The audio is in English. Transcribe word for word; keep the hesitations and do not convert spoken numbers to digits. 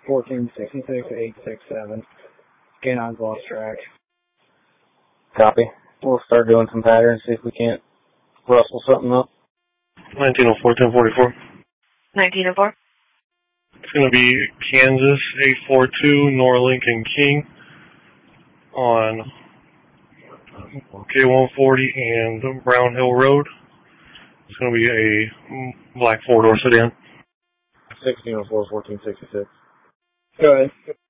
fourteen sixty-six, eight six seven. Canine's lost track. Copy. We'll start doing some patterns, see if we can't rustle something up. nineteen oh four, ten forty-four. nineteen oh four. It's going to be Kansas eight four two, Nor Lincoln King on K one forty and Brown Hill Road. It's going to be a black four-door sedan. sixteen oh four, fourteen sixty-six. Go ahead.